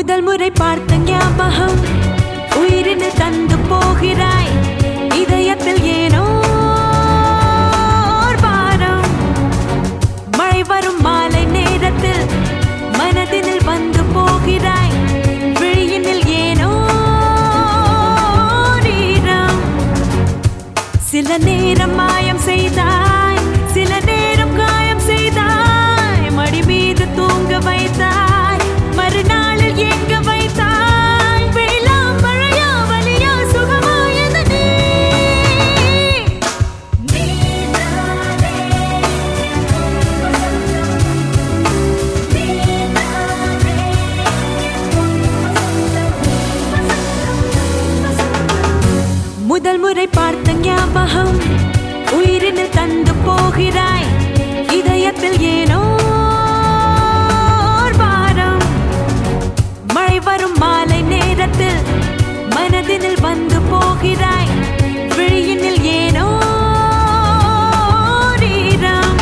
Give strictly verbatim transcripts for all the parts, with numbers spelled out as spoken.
முதல் முறை பார்த்த ஞாபகம் உயிரினில் தந்து போகிறாய். இதயத்தில் ஏனோ பாரம். மழை வரும் மாலை நேரத்தில் மனதினில் வந்து போகிறாய். விழியினில் ஏனோ நீரம். சில நேரம் மாயம் செய்தாய், சில நேரம் காயம் செய்தாய். மடி மீது தூங்க வைத்தாய், மறுநாளில் ஏங்க வைத்தாய். வெயிலா மழையா வலியா சுகமா என நீ முதல் முறை பார்த்த ஞாபகம் உயிரினில் தந்து போகிறாய். இதயத்தில் ஏனோ பாரம். மழை வரும் மாலை நேரத்தில் மனதினில் வந்து போகிறாய். விழியினில் ஏனோ நீரம்.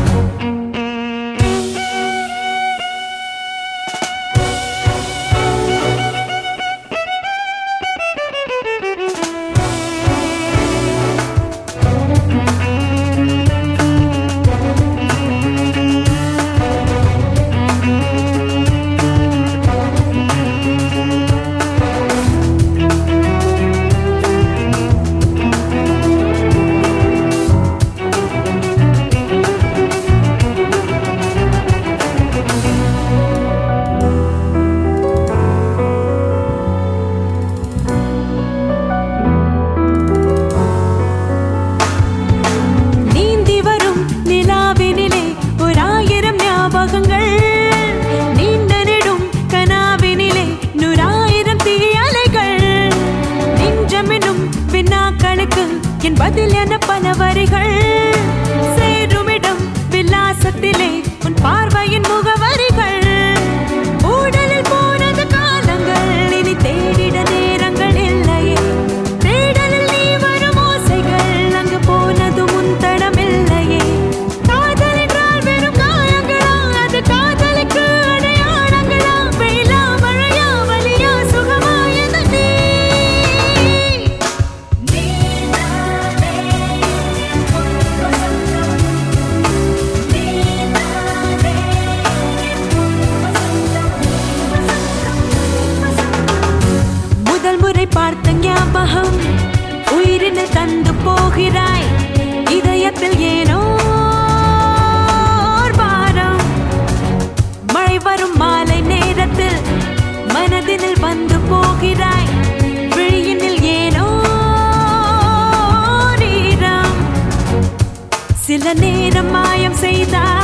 நீண்ட நெடும் கனாவினிலே நூறாயிரம் தீயலைகள். நெஞ்சமெனும் வினாக்களுக்கு என் பதில் என பல வரிகள். சேருமிடம் விலாசத்திலே உன் பார்வையின் முகவரிகள். ஊடலில் போனது காலங்கள், இனி தேடிட நேரங்கள் இல்லையே. தேடலில் நீ வரும் ஓசைகள், அங்கு போனது முன் தடமில்லையே. பார்த்த ஞாபகம் உயிரினில் தந்து போகிறாய். இதயத்தில் ஏனோ பாரம். மழை வரும் மாலை நேரத்தில் மனதினில் வந்து போகிறாய். விழியினில் ஏனோ நீரம். சில நேரம் மாயம் செய்தாய்,